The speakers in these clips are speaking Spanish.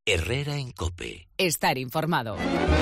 Herrera en COPE. Estar informado.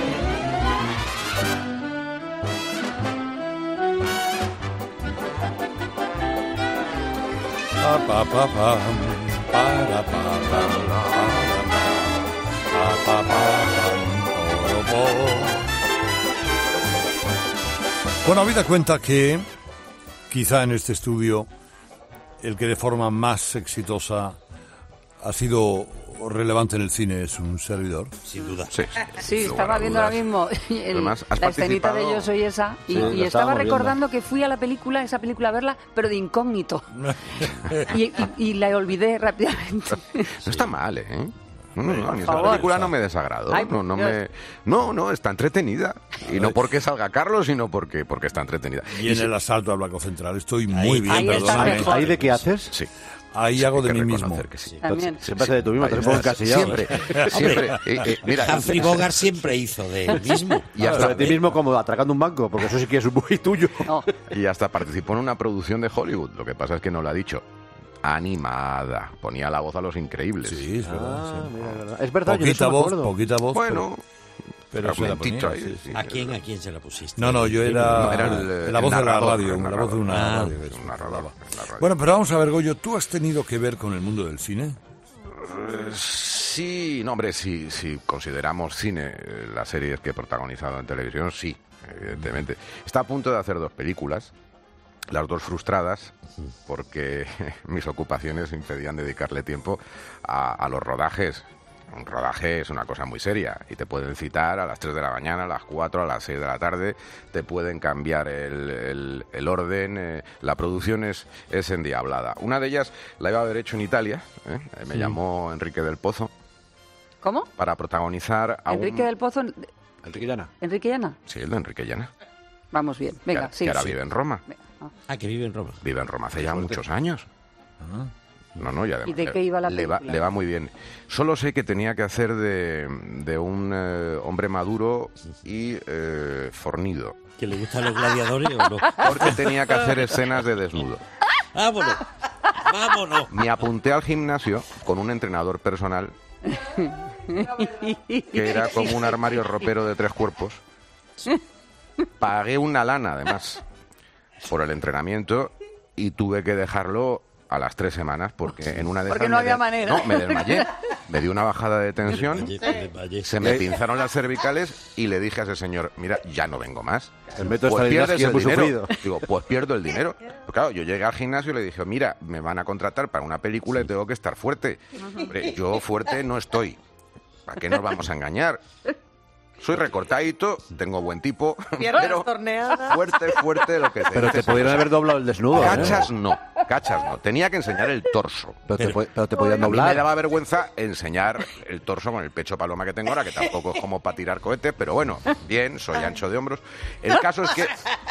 Bueno, habida cuenta que quizá en este estudio el que de forma más exitosa ha sido relevante en el cine es un servidor. Sin duda. Sí, estaba viendo ahora mismo la escenita de Yo soy esa y estaba recordando que fui a esa película a verla, pero de incógnito. y la olvidé rápidamente. No está mal, ¿eh? No, esa película no me desagradó. Ay, no, está entretenida. Y no porque salga Carlos, sino porque está entretenida. Y en el asalto al Banco Central estoy muy bien, perdóname. ¿Ahí de qué haces? Sí. Ahí hago de mí mismo. Que sí. Siempre hace de tu mismo, te pongo encasillado. Siempre. Mira, Humphrey Bogart siempre hizo de él mismo. Y hasta de ti mismo como atracando un banco, porque eso sí que es muy tuyo. No. Y hasta participó en una producción de Hollywood. Lo que pasa es que no lo ha dicho. Animada. Ponía la voz a Los Increíbles. Sí, es verdad. Mira, es verdad. Poquita voz. Bueno... Pero se la ponía, sí. ¿A quién se la pusiste? No, yo era el la voz de la narrador, radio, la voz de una radio. Un narrador. Bueno, pero vamos a ver, Goyo, ¿tú has tenido que ver con el mundo del cine? Sí, no, hombre, si consideramos cine las series que he protagonizado en televisión, sí, evidentemente. Está a punto de hacer 2 películas, las 2 frustradas, porque mis ocupaciones impedían dedicarle tiempo a los rodajes. Un rodaje es una cosa muy seria y te pueden citar a las 3 de la mañana, a las 4, a las 6 de la tarde, te pueden cambiar el orden, la producción es endiablada. Una de ellas la iba a haber hecho en Italia, me llamó Enrique del Pozo. ¿Cómo? Para protagonizar a Enrique del Pozo. Enrique Llana. ¿Enrique Llana? Sí, el de Enrique Llana. Vamos bien, venga, que ahora vive en Roma. Que vive en Roma. Vive en Roma hace ya muchos años. No, y además ¿Y de qué iba la película? Le va muy bien. Solo sé que tenía que hacer de un hombre maduro y fornido. ¿Que le gustan los gladiadores o no? Porque tenía que hacer escenas de desnudo. ¡Vámonos! Me apunté al gimnasio con un entrenador personal que era como un armario ropero de 3 cuerpos. Pagué una lana, además, por el entrenamiento y tuve que dejarlo a las 3 semanas porque en una de esas... Porque no había manera. No, me desmayé. Me dio una bajada de tensión, se me pinzaron las cervicales y le dije a ese señor, mira, ya no vengo más. El método pues pierdes el dinero. sufrido. Digo, pues pierdo el dinero. Pero claro, yo llegué al gimnasio y le dije, mira, me van a contratar para una película y tengo que estar fuerte. Hombre, yo fuerte no estoy. ¿Para qué nos vamos a engañar? Soy recortadito, tengo buen tipo, pero fuerte lo que te Pero te podrían haber doblado el desnudo. Cachas no. Tenía que enseñar el torso. Pero te podían A mí me doblar. daba vergüenza enseñar el torso con el pecho paloma que tengo ahora, que tampoco es como para tirar cohetes, pero bueno, bien, soy ancho de hombros. El caso es que...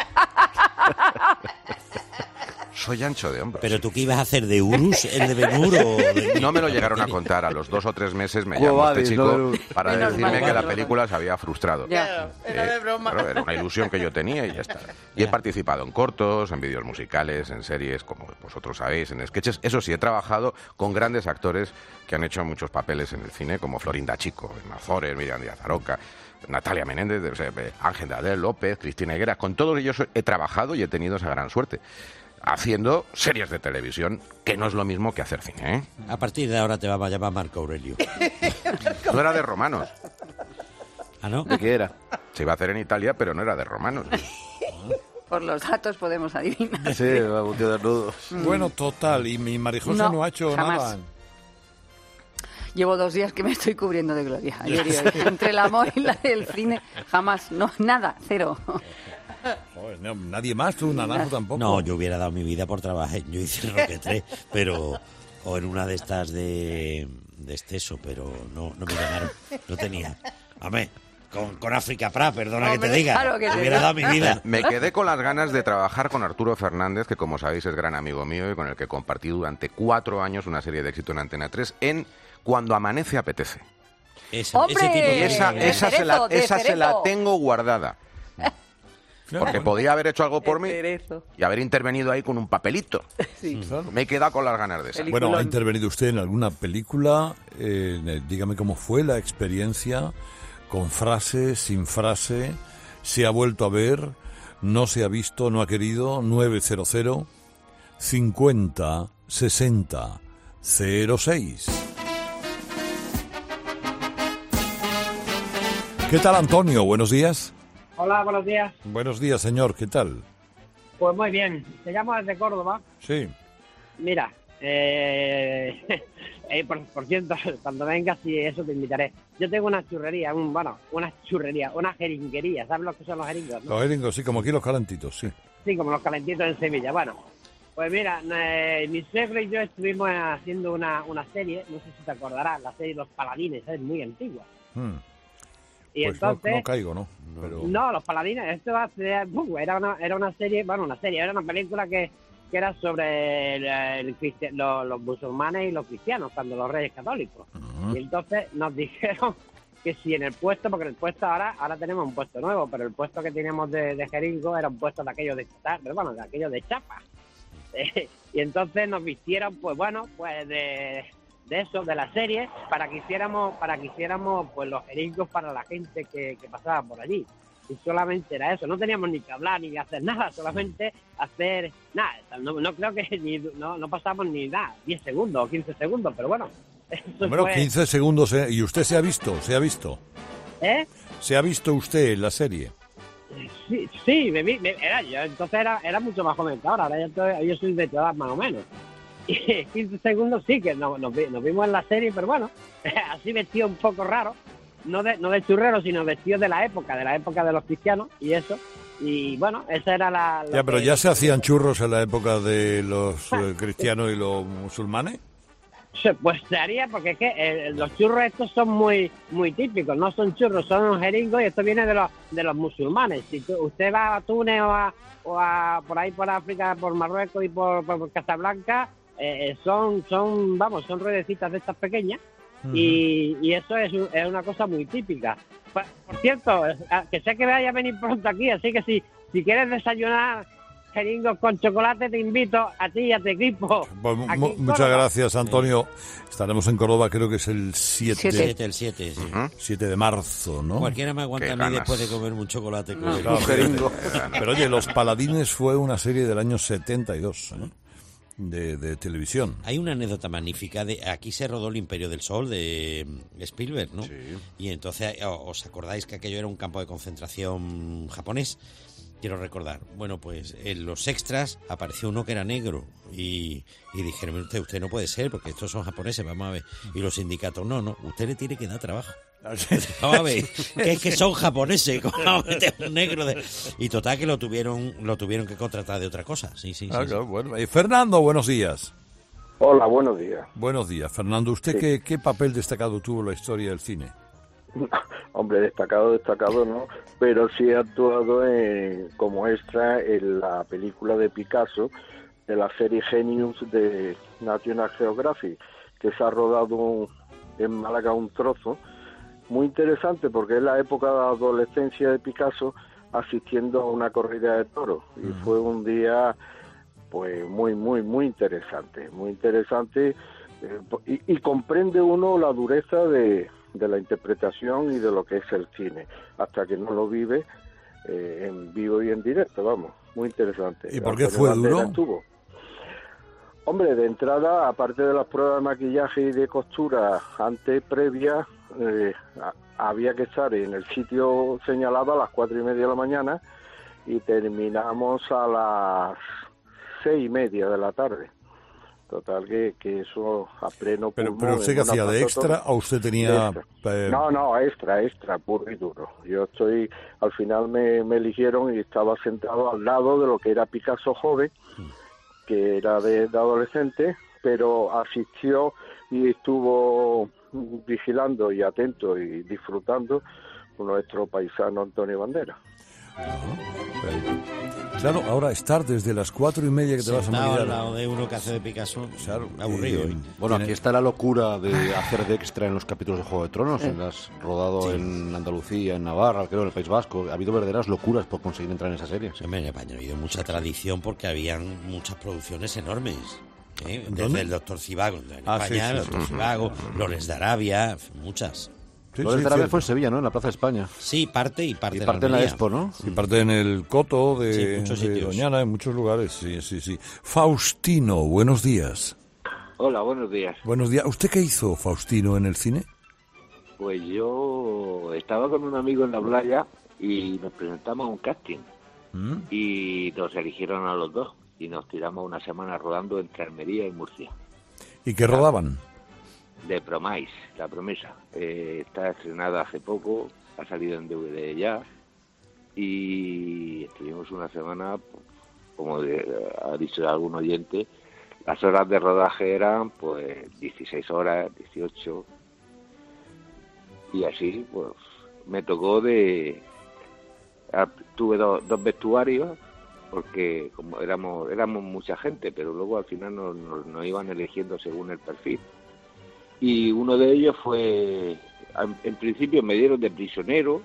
Soy ancho de hombros. ¿Pero tú qué ibas a hacer, de Urus, el de Ben-Hur o...? No me lo llegaron a contar. A los 2 o 3 meses me llamó este chico para decirme que la película se había frustrado. Ya. Era de broma. Claro, era una ilusión que yo tenía y ya está. Y he participado en cortos, en vídeos musicales, en series, como vosotros sabéis, en sketches. Eso sí, he trabajado con grandes actores que han hecho muchos papeles en el cine, como Florinda Chico, Emma Forel, Miriam Díaz Aroca, Natalia Menéndez, Ángel de Adel López, Cristina Higueras. Con todos ellos he trabajado y he tenido esa gran suerte, haciendo series de televisión, que no es lo mismo que hacer cine, ¿eh? A partir de ahora te vamos a llamar Marco Aurelio. No era de romanos. ¿Ah, no? ¿De qué era? Se iba a hacer en Italia, pero no era de romanos. Por los datos podemos adivinar. Sí, un tío desnudo. Bueno, total, y mi Marijosa no ha hecho jamás. nada. Llevo 2 días que me estoy cubriendo de gloria. Ayer y hoy. Entre el amor y el cine, jamás. No, nada, 0. Joder, no, nadie más, tú, Naranjo tampoco. No, yo hubiera dado mi vida por trabajar. Yo hice el Roque 3, pero... O en una de estas de exceso, pero no me llamaron. No tenía. Amén. Con África Pra, perdona que te diga. Claro que hubiera dado mi vida. Me quedé con las ganas de trabajar con Arturo Fernández, que como sabéis es gran amigo mío y con el que compartí durante 4 años una serie de éxito en Antena 3 en Cuando amanece apetece. ¡Hombre! Y esa se la tengo guardada. Porque podía haber hecho algo por mí y haber intervenido ahí con un papelito. Sí. Claro. Me he quedado con las ganas de eso. Bueno, ¿ha intervenido usted en alguna película? Dígame cómo fue la experiencia, con frase, sin frase, se ha vuelto a ver, no se ha visto, no ha querido. 900 50 60 06. ¿Qué tal, Antonio? Buenos días. Hola, buenos días. Buenos días, señor. ¿Qué tal? Pues muy bien. Te llamo desde Córdoba. Sí. Mira, por cierto, cuando vengas y eso te invitaré. Yo tengo una churrería, una jeringuería. ¿Sabes lo que son los jeringos, no? Los jeringos, sí, como aquí los calentitos, sí. Sí, como los calentitos en Sevilla. Bueno, pues mira, mi suegro y yo estuvimos haciendo una serie, no sé si te acordarás, la serie Los Paladines, es muy antigua. Y pues entonces, no caigo, ¿no? Pero... No, Los Paladines, esto era una serie, era una película que era sobre los musulmanes y los cristianos, cuando los reyes católicos. Y entonces nos dijeron que si en el puesto, porque el puesto ahora tenemos un puesto nuevo, pero el puesto que teníamos de jeringo era un puesto de aquellos de chapa. Y entonces nos vistieron, pues de eso, de la serie, para que hiciéramos pues los jeringos para la gente que pasaba por allí. Y solamente era eso, no teníamos ni que hablar ni que hacer nada, solamente hacer nada. No creo que no pasamos ni nada, 10 segundos o 15 segundos, pero bueno. Bueno, 15 segundos, ¿y usted se ha visto? ¿Eh? ¿Se ha visto usted en la serie? Sí, yo entonces era mucho más joven que ahora yo soy de tu edad más o menos. Y 15 segundos sí que nos vimos en la serie, pero bueno, así vestido un poco raro, no de churrero, sino vestido de la época de los cristianos y eso. Y bueno, esa era ya, pero ¿ya se hacían churros en la época de los cristianos y los musulmanes? Pues se haría, porque es que los churros estos son muy muy típicos, no son churros, son jeringos, y esto viene de los musulmanes. Si usted va a Túnez o a por ahí por África, por Marruecos y por Casablanca, son ruedecitas de estas pequeñas. Y eso es una cosa muy típica. Por cierto, que sé que vaya a venir pronto aquí, así que si quieres desayunar jeringos con chocolate, te invito a ti y a tu equipo. Pues muchas gracias, Antonio. Estaremos en Córdoba, creo que es el 7 de marzo, ¿no? Cualquiera me aguanta a mí después de comerme un chocolate con un jeringo. Pero oye, Los Paladines fue una serie del año 72, ¿eh? De televisión. Hay una anécdota magnífica aquí se rodó El Imperio del Sol de Spielberg, ¿no? Sí. Y entonces os acordáis que aquello era un campo de concentración japonés. Quiero recordar. Bueno, pues en los extras apareció uno que era negro y dijeron, usted no puede ser porque estos son japoneses, vamos a ver. Y los sindicatos, no, usted le tiene que dar trabajo. Vamos a ver, que es que son japoneses, vamos a meter un negro y total que lo tuvieron que contratar de otra cosa. Sí. Claro. Bueno. Fernando, buenos días. Hola, buenos días. Buenos días, Fernando. ¿Usted qué papel destacado tuvo en la historia del cine? Hombre, destacado no, pero sí he actuado como extra en la película de Picasso, de la serie Genius de National Geographic, que se ha rodado en Málaga un trozo. Muy interesante porque es la época de la adolescencia de Picasso asistiendo a una corrida de toros. Y fue un día pues muy interesante, y comprende uno la dureza de la interpretación y de lo que es el cine, hasta que no lo vive en vivo y en directo, vamos, muy interesante. ¿Y por qué fue duro? Hombre, de entrada, aparte de las pruebas de maquillaje y de costura previa, había que estar en el sitio señalado a las 4:30 de la mañana y terminamos a las 6:30 de la tarde. Total, que eso a pleno pulmón. ¿Pero usted qué hacía, de extra o usted tenía...? Extra, puro y duro. Yo al final me eligieron y estaba sentado al lado de lo que era Picasso joven, que era de adolescente, pero asistió y estuvo vigilando y atento y disfrutando con nuestro paisano Antonio Banderas. Claro, ahora estar desde las 4:30 que te vas a maquillar al lado de uno que hace de Picasso, claro, aburrido. Bueno, aquí está la locura de hacer de extra en los capítulos de Juego de Tronos, rodado en Andalucía, en Navarra, creo, en el País Vasco. Ha habido verdaderas locuras por conseguir entrar en esa serie. Sí, en España ha habido mucha tradición porque habían muchas producciones enormes. Desde el Doctor Zivago en España, el Doctor Zivago, Lores de Arabia, muchas. Lores de Arabia fue en Sevilla, ¿no? En la Plaza de España. Sí, parte en la Expo, ¿no? Y parte en el Coto de sitios. Doñana, en muchos lugares, sí. Faustino, buenos días. Hola, buenos días. Buenos días. ¿Usted qué hizo, Faustino, en el cine? Pues yo estaba con un amigo en la playa y nos presentamos a un casting. Y nos eligieron a los dos y nos tiramos una semana rodando entre Almería y Murcia. ¿Y qué rodaban? De Promise, La Promesa. Está estrenada hace poco, ha salido en DVD ya y estuvimos una semana, como ha dicho algún oyente, las horas de rodaje eran pues 16 horas, 18 y así pues me tocó tuve dos vestuarios porque como éramos mucha gente, pero luego al final nos iban eligiendo según el perfil. Y uno de ellos fue, en principio me dieron de prisionero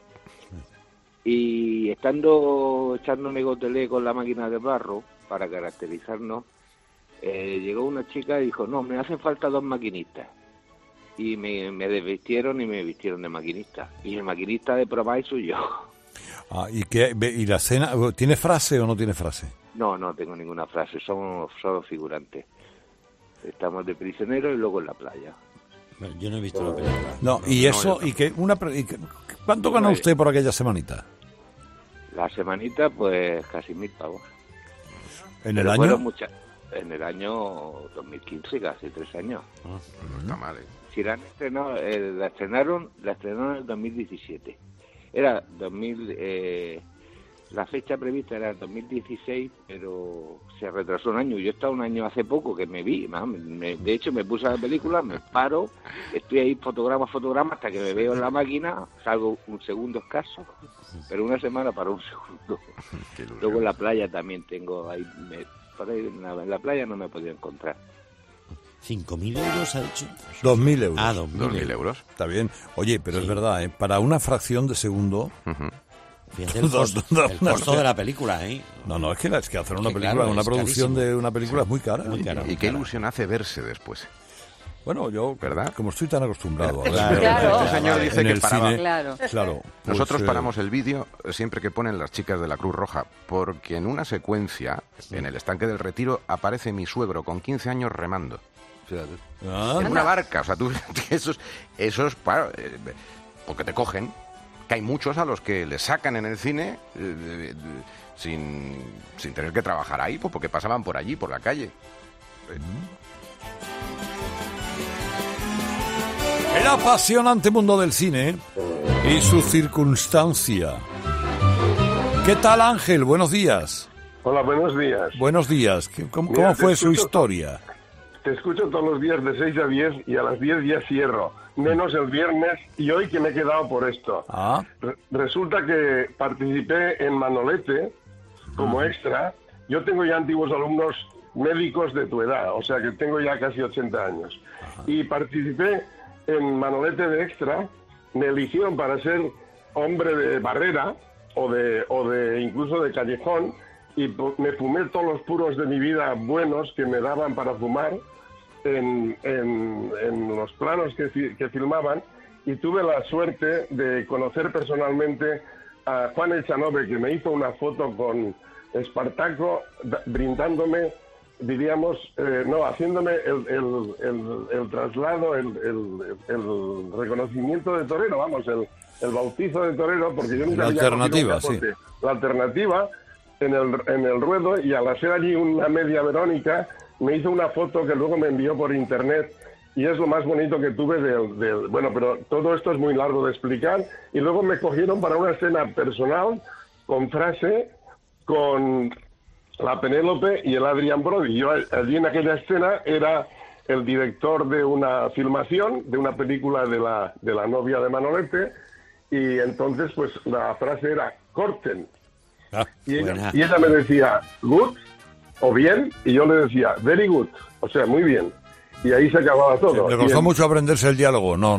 y echándome gotelé con la máquina de barro para caracterizarnos, llegó una chica y dijo, no, me hacen falta 2 maquinistas. Y me desvistieron y me vistieron de maquinista. Y el maquinista de Promise soy yo. ¿Y la escena tiene frase o no tiene frase? No tengo ninguna frase, somos solo figurantes. Estamos de prisionero y luego en la playa. Bueno, yo no he visto la película. No, ¿cuánto ganó usted por aquella semanita? La semanita, pues casi 1.000 pavos. ¿En el año? En el año 2015, casi 3 años. No está mal, Si la han estrenado, la estrenaron en el 2017. Era 2000... la fecha prevista era el 2016, pero se retrasó un año. Yo he estado un año hace poco que me vi, de hecho me puse a la película, me paro, estoy ahí fotograma hasta que me veo en la máquina, salgo un segundo escaso, pero una semana para un segundo. Luego en la playa también tengo, en la playa no me he podido encontrar. 5.000 euros ha hecho. 2.000 euros. 2.000 euros. Está bien. Oye, pero es verdad, para una fracción de segundo... Fíjate el costo de la película, ¿eh? No, es que hacer una película, una producción carísimo. de una película es muy cara. ¿Y qué ilusión hace verse después? Bueno, yo, ¿verdad? Como estoy tan acostumbrado a ver. Claro. Este señor dice en que el paraba. cine, Claro. Nosotros paramos el vídeo siempre que ponen las chicas de la Cruz Roja, porque en una secuencia, en el estanque del Retiro, aparece mi suegro con 15 años remando. En una barca, o sea, esos claro, porque te cogen, que hay muchos a los que les sacan en el cine sin tener que trabajar ahí, pues porque pasaban por allí, por la calle. El apasionante mundo del cine y su circunstancia. ¿Qué tal, Ángel? Buenos días. Hola, buenos días. Buenos días. ¿Cómo fue su historia? Te escucho todos los días de 6 a 10 y a las 10 ya cierro, menos el viernes y hoy que me he quedado por esto. Resulta que participé en Manolete como extra. Yo tengo ya antiguos alumnos médicos de tu edad, o sea que tengo ya casi 80 años. Y participé en Manolete de extra, me eligieron para ser hombre de barrera o de incluso de callejón y me fumé todos los puros de mi vida buenos que me daban para fumar en los planos que filmaban y tuve la suerte de conocer personalmente a Juan Echanove, que me hizo una foto con Espartaco brindándome, diríamos, haciéndome el traslado, el reconocimiento de torero, vamos, el bautizo de torero, porque yo nunca la había alternativa, sí. La alternativa en el ruedo, y al hacer allí una media Verónica me hizo una foto que luego me envió por internet y es lo más bonito que tuve bueno, pero todo esto es muy largo de explicar. Y luego me cogieron para una escena personal con frase con la Penélope y el Adrian Brody. Yo allí en aquella escena era el director de una filmación de una película de la novia de Manolete, y entonces pues la frase era corten. Y buena. ella me decía, good, o bien, y yo le decía, very good, o sea, muy bien. Y ahí se acababa todo. Le costó mucho aprenderse el diálogo, ¿no?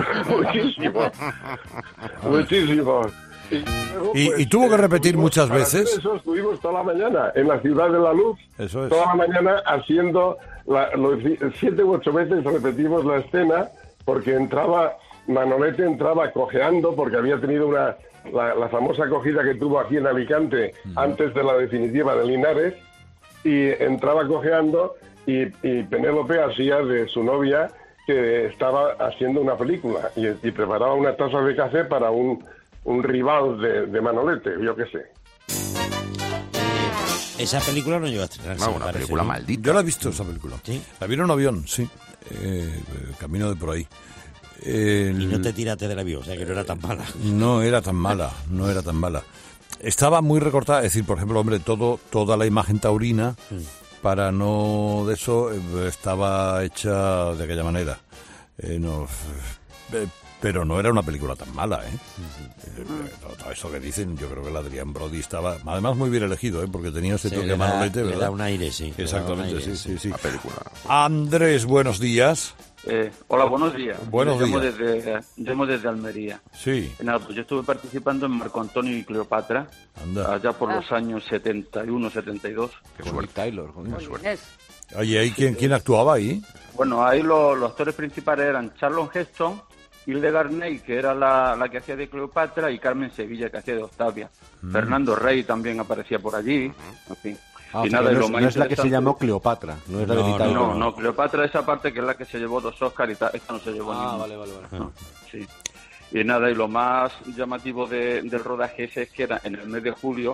Muchísimo. ¿Y tuvo que repetir muchas veces? Eso estuvimos toda la mañana en la Ciudad de la Luz. Eso es. Toda la mañana haciendo, 7 u 8 veces repetimos la escena, porque Manolete entraba cojeando, porque había tenido la famosa acogida que tuvo aquí en Alicante antes de la definitiva de Linares, y entraba cojeando, y Penélope hacía de su novia, que estaba haciendo una película, y preparaba una taza de café para un rival de Manolete, yo qué sé. Esa película no llegó a estrenarse. No, una película maldita. Yo la he visto, esa película. ¿Sí? La vi en un avión, sí. Camino de por ahí. Y no te tiraste del avión, o sea que no era tan mala. No era tan mala. Estaba muy recortada, es decir, por ejemplo, hombre, toda la imagen taurina, para no de eso, estaba hecha de aquella manera. Pero no era una película tan mala, todo eso que dicen, yo creo que el Adrián Brody estaba, además, muy bien elegido, porque tenía ese toque Manolete, ¿verdad? Le da un aire, sí. Exactamente, aire, sí. La película. Andrés, buenos días. Hola, buenos días. Buenos días. Llamo desde Almería. Sí. Nada, pues yo estuve participando en Marco Antonio y Cleopatra, allá por los años 71, 72. Qué suerte, Taylor. Qué suerte. Oye, ¿quién actuaba ahí? Bueno, ahí los actores principales eran Charlton Heston, Hildegard Ney, que era la que hacía de Cleopatra, y Carmen Sevilla, que hacía de Octavia. Fernando Rey también aparecía por allí, en fin. Y nada, no es la que se llamó Cleopatra, no es la de Italia. No, Cleopatra, esa parte que es la que se llevó 2 Oscars, y esta no se llevó ningún. Vale. No, sí. Y nada, y lo más llamativo del rodaje ese es que era en el mes de julio,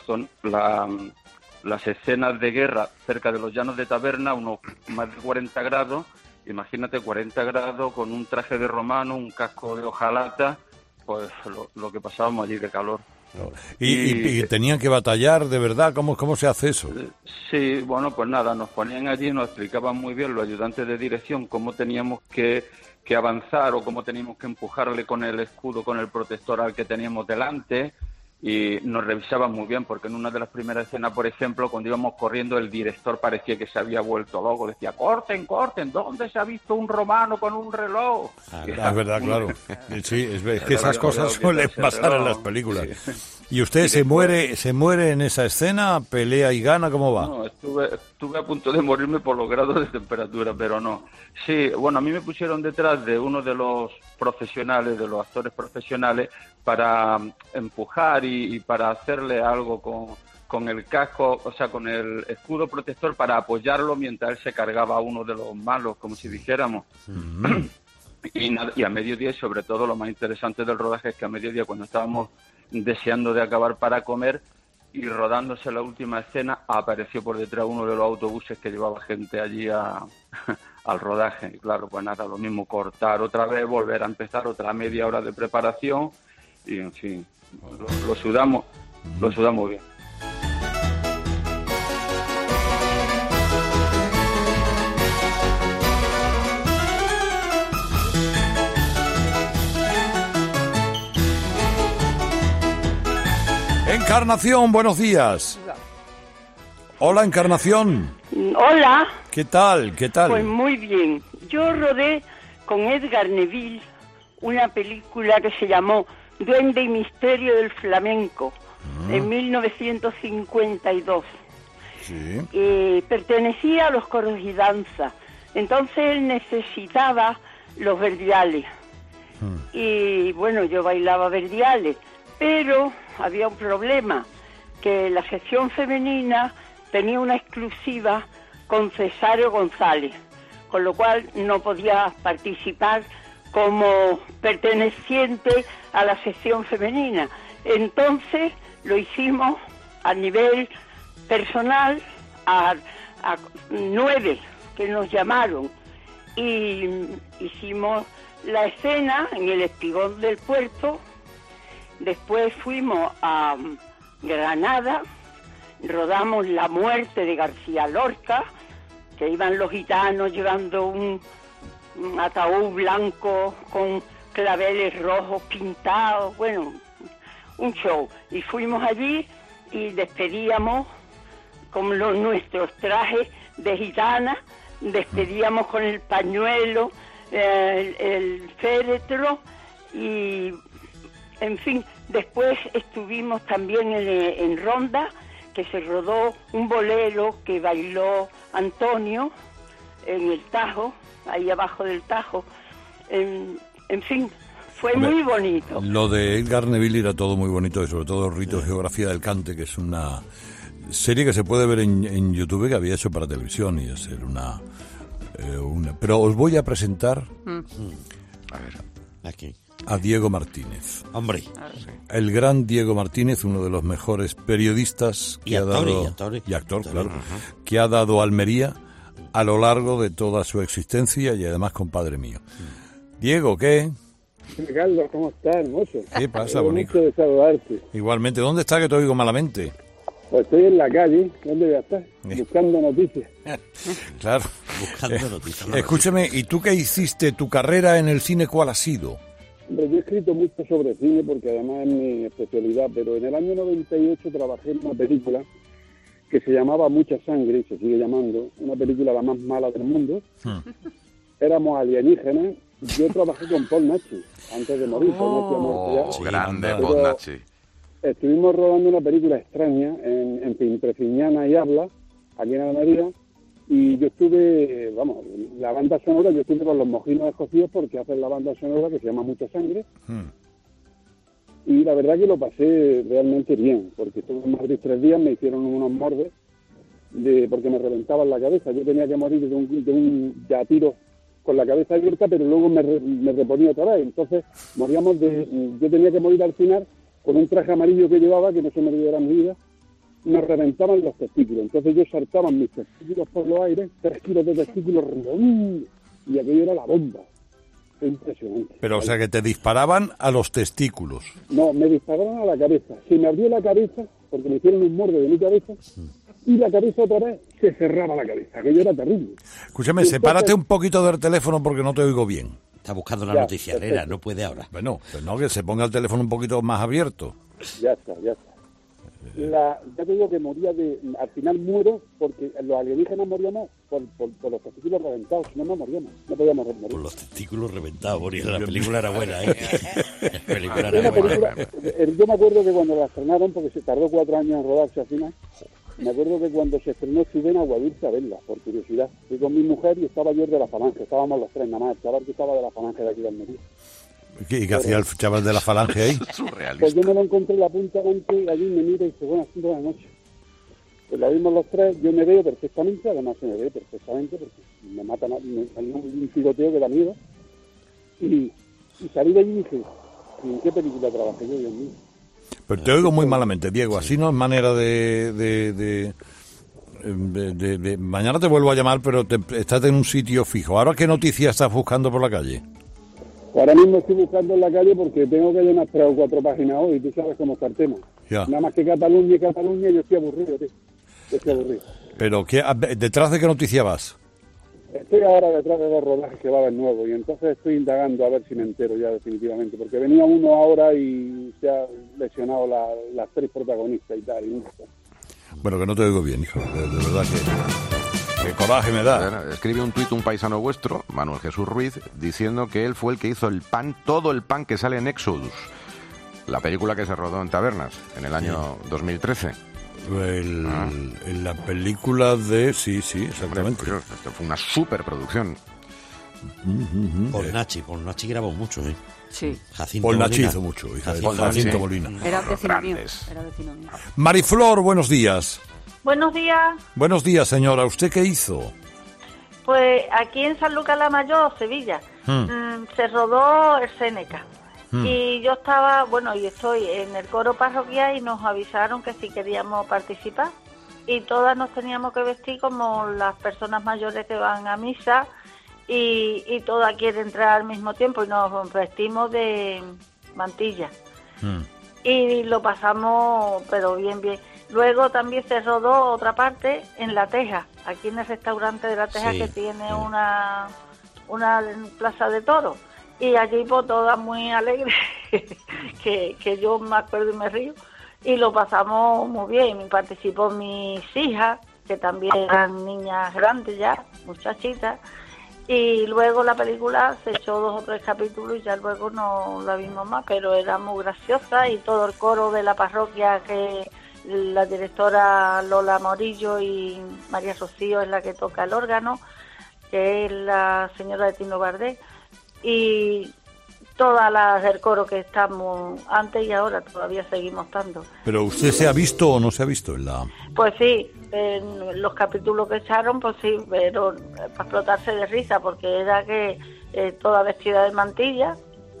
las escenas de guerra cerca de los llanos de Taberna, unos más de 40 grados, imagínate 40 grados con un traje de romano, un casco de hojalata, pues lo que pasábamos allí de calor. ¿Y tenían que batallar de verdad? ¿Cómo se hace eso? Sí, bueno, pues nada, nos ponían allí y nos explicaban muy bien los ayudantes de dirección cómo teníamos que avanzar o cómo teníamos que empujarle con el escudo, con el protector al que teníamos delante, y nos revisaban muy bien, porque en una de las primeras escenas, por ejemplo, cuando íbamos corriendo, el director parecía que se había vuelto loco, decía, corten, ¿dónde se ha visto un romano con un reloj? Es verdad, claro. Sí, es que esas cosas suelen pasar en las películas. Sí. ¿Y usted se muere en esa escena, pelea y gana? ¿Cómo va? No, estuve a punto de morirme por los grados de temperatura, pero no. Sí, bueno, a mí me pusieron detrás de uno de los profesionales, de los actores profesionales, para empujar y para hacerle algo con el casco, o sea, con el escudo protector, para apoyarlo mientras él se cargaba a uno de los malos, como si dijéramos. Y a mediodía, y sobre todo lo más interesante del rodaje, es que a mediodía, cuando estábamos deseando de acabar para comer y rodándose la última escena, apareció por detrás uno de los autobuses que llevaba gente allí al rodaje. Y claro, pues nada, lo mismo, cortar otra vez, volver a empezar otra media hora de preparación, y en fin, lo sudamos bien. Encarnación, buenos días. Hola, Encarnación. Hola. ¿Qué tal? Pues muy bien. Yo rodé con Edgar Neville una película que se llamó Duende y Misterio del Flamenco, en 1952. Sí. Pertenecía a los coros y danza. Entonces él necesitaba los verdiales. Y bueno, yo bailaba verdiales, pero había un problema, que la sección femenina tenía una exclusiva con Cesario González, con lo cual no podía participar como perteneciente a la sección femenina. Entonces lo hicimos a nivel personal, a 9 que nos llamaron, y hicimos la escena en el espigón del puerto. Después fuimos a Granada, rodamos La muerte de García Lorca, que iban los gitanos llevando un ataúd blanco con claveles rojos pintados, bueno, un show. Y fuimos allí y despedíamos con nuestros trajes de gitana, despedíamos con el pañuelo, el féretro y, en fin, después estuvimos también en Ronda, que se rodó un bolero que bailó Antonio en el Tajo, ahí abajo del Tajo. En fin, fue muy bonito. Lo de Edgar Neville era todo muy bonito, y sobre todo Rito de Geografía del Cante, que es una serie que se puede ver en YouTube, que había hecho para televisión, y es una... Pero os voy a presentar a ver, aquí a Diego Martínez. Hombre, el gran Diego Martínez, uno de los mejores periodistas que ha dado y actor, claro, que ha dado Almería a lo largo de toda su existencia, y además compadre mío. Diego, ¿qué? Carlos, ¿cómo estás, hermoso? ¿Qué pasa, bonito? Mucho de saludarte. Igualmente. ¿Dónde está, que te oigo malamente? Pues estoy en la calle. ¿Dónde voy a estar? Buscando noticias. Claro. Buscando noticias. Escúchame, ¿y tú qué hiciste? ¿Tu carrera en el cine cuál ha sido? Hombre, yo he escrito mucho sobre cine porque además es mi especialidad, pero en el año 98 trabajé en una película que se llamaba Mucha Sangre, y se sigue llamando, una película la más mala del mundo. Éramos alienígenas. Yo trabajé con Paul Naschy antes de morir. Grande Paul Naschy. Estuvimos rodando una película extraña en Prefiñana y Habla, aquí en Almería, y yo estuve, la banda sonora, yo estuve con los Mojinos Escocidos porque hacen la banda sonora que se llama Mucha Sangre, y la verdad que lo pasé realmente bien, porque estuve en Madrid 3 días, me hicieron unos mordes, porque me reventaban la cabeza. Yo tenía que morir de a tiro con la cabeza abierta, pero luego me reponía otra vez. Entonces yo tenía que morir al final con un traje amarillo que llevaba, que no se me diera mi vida, me reventaban los testículos. Entonces yo saltaban mis testículos por los aires, 3 kilos de testículos, y aquello era la bomba. Fue impresionante. Pero, o sea, que te disparaban a los testículos. No, me dispararon a la cabeza. Se me abrió la cabeza, porque me hicieron un morde de mi cabeza, y la cabeza otra vez se cerraba la cabeza. Aquello era terrible. Escúchame, sepárate un poquito del teléfono porque no te oigo bien. Está buscando la noticiadera, no puede ahora. Bueno, pues no, que se ponga el teléfono un poquito más abierto. Ya está. Ya te digo que al final muero porque los alienígenas moríamos por los testículos reventados, si no moríamos, no podíamos morir. Por los testículos reventados, Boris, la película era buena, ¿eh? Yo me acuerdo que cuando la estrenaron, porque se tardó 4 años en rodarse al final, me acuerdo que cuando se estrenó estuve en Aguadulce a verla, por curiosidad. Fui con mi mujer y estaba yo de la Falange, estábamos los 3 nada más, el chaval que estaba de la Falange de aquí de Almería. ¿Y qué hacía el chaval de la Falange ahí? Pues yo me lo encontré en la punta delante, y allí me mira y dice, buenas 5 de la noche. Pues la vimos los 3, yo me veo perfectamente, además se me ve perfectamente, porque me matan, me salió un tiroteo que da miedo. Y salí de allí y dije, ¿en qué película trabajé yo, Dios mío? Pero te oigo muy malamente, Diego, así no es manera mañana te vuelvo a llamar, pero estás en un sitio fijo. ¿Ahora qué noticias estás buscando por la calle? Ahora mismo estoy buscando en la calle porque tengo que llenar 3 o 4 páginas hoy, y tú sabes cómo está el tema. Ya. Nada más que Cataluña, yo estoy aburrido, tío. ¿Pero detrás de qué noticia vas? Estoy ahora detrás de 2 rodajes que va a haber nuevos, y entonces estoy indagando a ver si me entero ya definitivamente, porque venía uno ahora y se ha lesionado las 3 protagonistas y tal. Bueno, que no te oigo bien, hijo, de verdad que... ¡Qué coraje me da! Escribe un tuit un paisano vuestro, Manuel Jesús Ruiz, diciendo que él fue el que hizo el pan, todo el pan que sale en Exodus, la película que se rodó en Tabernas en el año 2013. En la película de... Sí, exactamente. Esto fue una superproducción. Paul Naschy grabó mucho, ¿eh? Sí. Paul Naschy hizo mucho, Jacinto Molina. Era vecino mío. Mariflor, buenos días. Buenos días. Buenos días, señora. ¿Usted qué hizo? Pues aquí en San Lucas la Mayor, Sevilla, se rodó el Séneca. Y yo estaba, y estoy en el coro parroquial y nos avisaron que si queríamos participar. Y todas nos teníamos que vestir como las personas mayores que van a misa y todas quieren entrar al mismo tiempo y nos vestimos de mantilla. Y lo pasamos, pero bien. Luego también se rodó otra parte en La Teja, aquí en el restaurante de La Teja, que tiene una plaza de toros. Y allí pues todas muy alegres que yo me acuerdo y me río. Y lo pasamos muy bien. Participó mis hijas, que también eran niñas grandes ya, muchachitas. Y luego la película se echó 2 o 3 capítulos y ya luego no la vimos más, pero era muy graciosa, y todo el coro de la parroquia, que la directora Lola Morillo y María Rocío es la que toca el órgano, que es la señora de Tino Bardé, y todas las del coro que estamos antes y ahora todavía seguimos estando. ¿Pero usted se ha visto o no se ha visto en la...? Pues sí, en los capítulos que echaron, pues sí, pero para explotarse de risa, porque era que toda vestida de mantilla,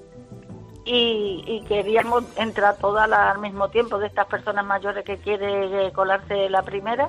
y queríamos entrar todas al mismo tiempo, de estas personas mayores que quiere colarse la primera.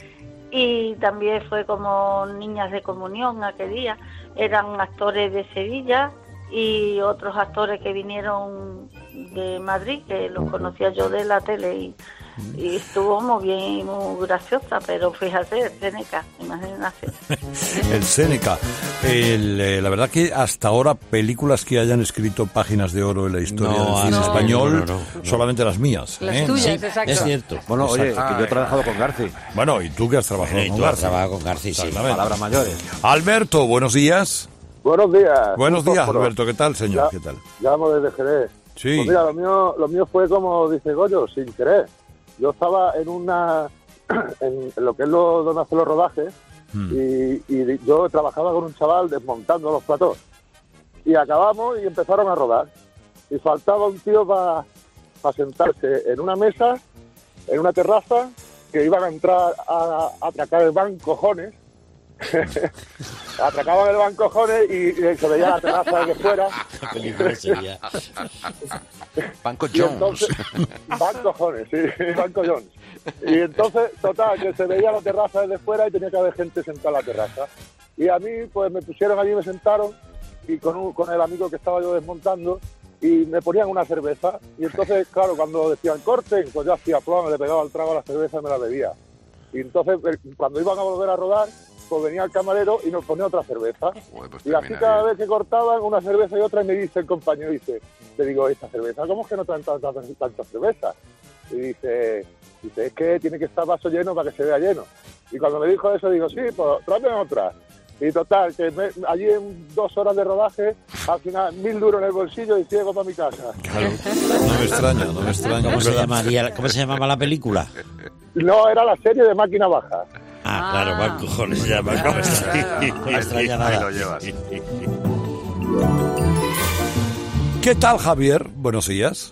Y también fue como niñas de comunión aquel día. Eran actores de Sevilla y otros actores que vinieron de Madrid, que los conocía yo de la tele, y estuvo muy bien y muy graciosa, pero fíjate, el Seneca, imagínate. El Seneca. La verdad que hasta ahora películas que hayan escrito páginas de oro en la historia del cine español, solamente las mías. Las tuyas, Sí, exacto. es cierto. Bueno, oye, Exacto. que yo he trabajado con Garci. Bueno, y tú que has trabajado Y con tú has Garci. trabajado con Garci, sí. Exactamente. Palabras mayores. Alberto, buenos días. Buenos días. Buenos días, Fósforo. Alberto. ¿Qué tal, señor? Ya- ¿Qué tal? Llamo desde Jerez. Sí. Pues mira, lo mío fue como dice Goyo, sin querer. Yo estaba en lo que es donde hacen los rodajes, y yo trabajaba con un chaval desmontando los platós. Y acabamos y empezaron a rodar. Y faltaba un tío para sentarse en una mesa, en una terraza, que iban a entrar a atracar el banco, cojones. Atracaban el banco, cojones, y se veía la terraza desde fuera. La película sería... Banco Y Jones. entonces, Banco Jones, sí, Banco Jones. Y entonces, total, que se veía la terraza desde fuera y tenía que haber gente sentada en la terraza. Y a mí, pues me pusieron allí, me sentaron, y con el amigo que estaba yo desmontando, y me ponían una cerveza. Y entonces, claro, cuando decían corten, pues yo hacía plano, le pegaba el trago a la cerveza y me la bebía. Y entonces, cuando iban a volver a rodar, pues venía el camarero y nos ponía otra cerveza. Joder, pues Y así termina cada bien. vez que cortaban una cerveza y otra, y me dice el compañero, te digo, ¿esta cerveza? ¿Cómo es que no traen tanta cerveza? Y dice, es que tiene que estar vaso lleno para que se vea lleno. Y cuando me dijo eso, digo, sí, pues tráeme otra. Y total, que allí en 2 horas de rodaje, al final 1.000 duros en el bolsillo y ciego para mi casa. Claro. No me extraña, no me extraña. ¿Cómo se llamaba la película? No, era la serie de Máquina Baja. Ah, claro, Banco Jones se llama. Claro, No me extraña ahí nada. lo llevas. ¿Qué tal, Javier? Buenos días.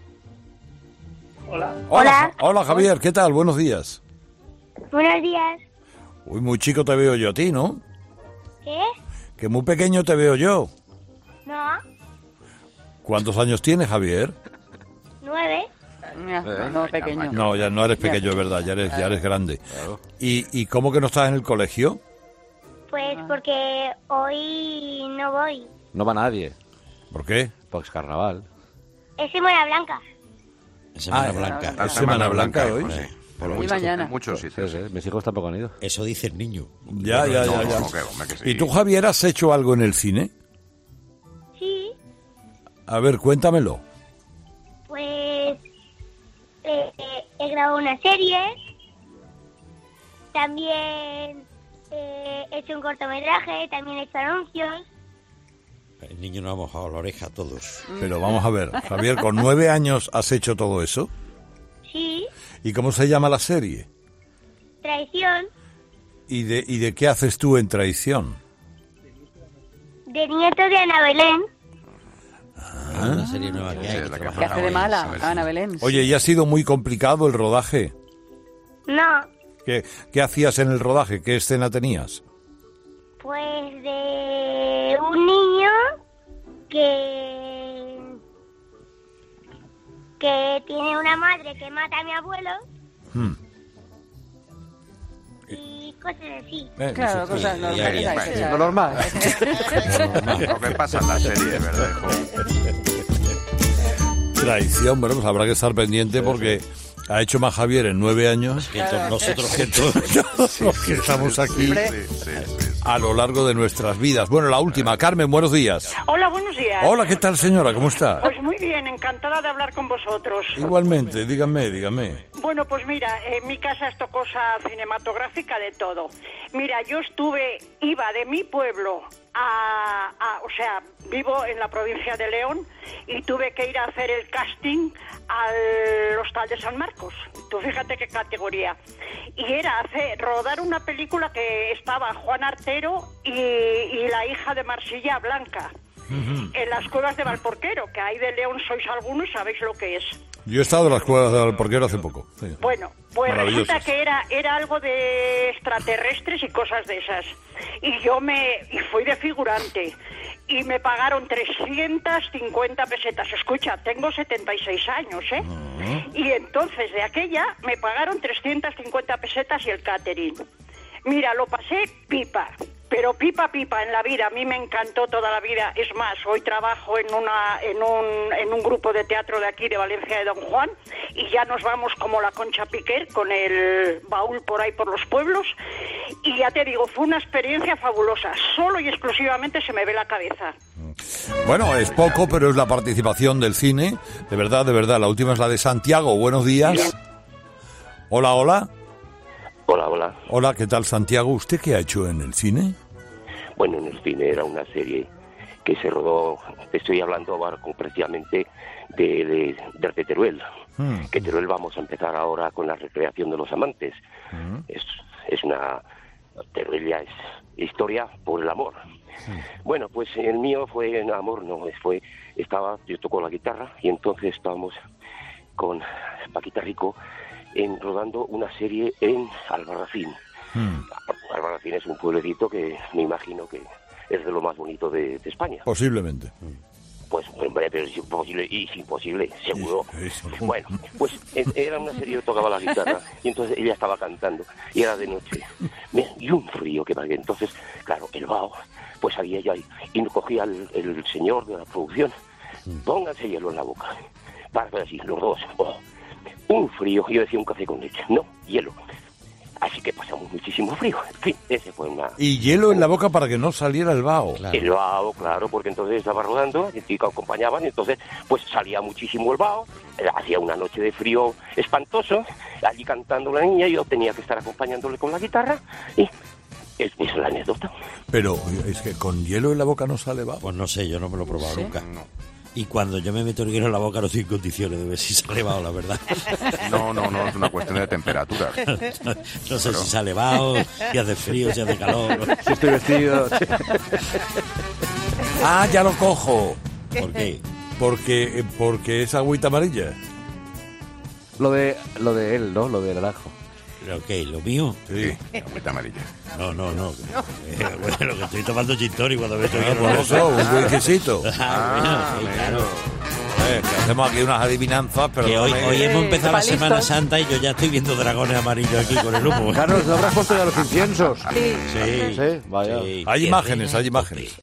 Hola. Hola, Javier. ¿Qué tal? Buenos días. Buenos días. Uy, muy chico te veo yo a ti, ¿no? ¿Qué? Que muy pequeño te veo yo. No. ¿Cuántos años tienes, Javier? 9. No, pequeño. No, ya no eres pequeño, es verdad, ya eres grande. ¿Y cómo que no estás en el colegio? Pues porque hoy no voy. No va nadie. ¿Por qué? Porque es carnaval. Es Semana Blanca. Semana Blanca. ¿Es Semana Blanca hoy? Sí. Por Y muchos, mañana. en muchos sitios. Sí, mis hijos tampoco han ido. Eso dice el niño. Ya. No, hombre, que sí. ¿Y tú, Javier, has hecho algo en el cine? Sí. A ver, cuéntamelo. Pues he grabado una serie. También he hecho un cortometraje. También he hecho anuncios. El niño nos ha mojado la oreja a todos. Pero vamos a ver, Javier, ¿con 9 años has hecho todo eso? Sí. ¿Y cómo se llama la serie? Traición. ¿Y de qué haces tú en Traición? De nieto de Ana Belén. Una serie nueva que hay. es la que ¿Qué hace de mala? Ana Belén. Oye, ¿y ha sido muy complicado el rodaje? No. ¿Qué hacías en el rodaje? ¿Qué escena tenías? Pues de un niño que tiene una madre que mata a mi abuelo y cosas así. Claro, cosas normales. Lo normal. Lo que pasa en la serie, ¿verdad? Traición, bueno, pues habrá que estar pendiente porque ha hecho más Javier en 9 años Que todos nosotros juntos. que todos los que estamos aquí. Sí. a lo largo de nuestras vidas. Bueno, la última. Carmen, buenos días. Hola, buenos días. Hola, ¿qué tal, señora? ¿Cómo está? Pues muy bien, encantada de hablar con vosotros. Igualmente, dígame. Bueno, pues mira, en mi casa esto cosa cinematográfica de todo. Mira, yo iba de mi pueblo o sea, vivo en la provincia de León y tuve que ir a hacer el casting al Hostal de San Marcos. Tú fíjate qué categoría. Y era rodar una película que estaba Juan Artero y la hija de Marsilla Blanca. En las cuevas de Valporquero, que ahí de León sois algunos, sabéis lo que es. Yo he estado en las cuevas de Valporquero hace poco. Sí. Bueno, pues resulta que era algo de extraterrestres y cosas de esas. Y yo fui de figurante y me pagaron 350 pesetas. Escucha, tengo 76 años, ¿eh? Y entonces de aquella me pagaron 350 pesetas y el catering. Mira, lo pasé pipa. Pero pipa en la vida, a mí me encantó toda la vida. Es más, hoy trabajo en un grupo de teatro de aquí, de Valencia de Don Juan, y ya nos vamos como la Concha Piquer con el baúl por ahí por los pueblos. Y ya te digo, fue una experiencia fabulosa. Solo y exclusivamente se me ve la cabeza. Bueno, es poco, pero es la participación del cine. De verdad. La última es la de Santiago. Buenos días. Hola. Hola. Hola, ¿qué tal, Santiago? ¿Usted qué ha hecho en el cine? Bueno, en el cine era una serie que se rodó, te estoy hablando ahora precisamente de Teruel. Que Teruel vamos a empezar ahora con la recreación de los amantes. Es una... Teruel ya es historia por el amor. Bueno, pues el mío fue amor, yo toco la guitarra y entonces estábamos con Paquita Rico rodando una serie en Albarracín. Albarracín es un pueblecito que me imagino que es de lo más bonito de España. Posiblemente. Pues, hombre, pero es imposible, seguro. Bueno, pues era una serie, yo tocaba la guitarra y entonces ella estaba cantando y era de noche. Y un frío que valga. Entonces, claro, el vaho, pues había ya y me cogía el señor de la producción. Pónganse hielo en la boca. Para así, los dos. Un frío, yo decía un café con leche. No, hielo. Así que pasamos muchísimo frío. En fin, ese fue una... Y hielo en la boca para que no saliera el vaho. Claro. El vaho, claro, porque entonces estaba rodando, y que acompañaban, y entonces pues salía muchísimo el vaho, hacía una noche de frío espantoso, allí cantando la niña, yo tenía que estar acompañándole con la guitarra, y esa es la anécdota. Pero es que con hielo en la boca no sale vaho. Pues no sé, yo no me lo he probado nunca. No. Y cuando yo me meto el hielo en la boca no estoy en condiciones de ver si sale vaho, la verdad. No, es una cuestión de temperatura. No sé si sale vaho, si hace frío, si hace calor. Si estoy vestido. Ya lo cojo. ¿Por qué? Porque es agüita amarilla. Lo de él, ¿no? Lo del naranjo. ¿Pero qué? ¿Lo mío? Sí, agüita amarilla. No. Bueno, lo que estoy tomando gin tonic cuando me estoy por eso, un whiskycito. Claro. Que hacemos aquí unas adivinanzas, pero que hoy hemos empezado la Semana Santa y yo ya estoy viendo dragones amarillos aquí con el humo. Carlos, ¿no habrás puesto ya los inciensos? Sí. Vaya. Hay imágenes.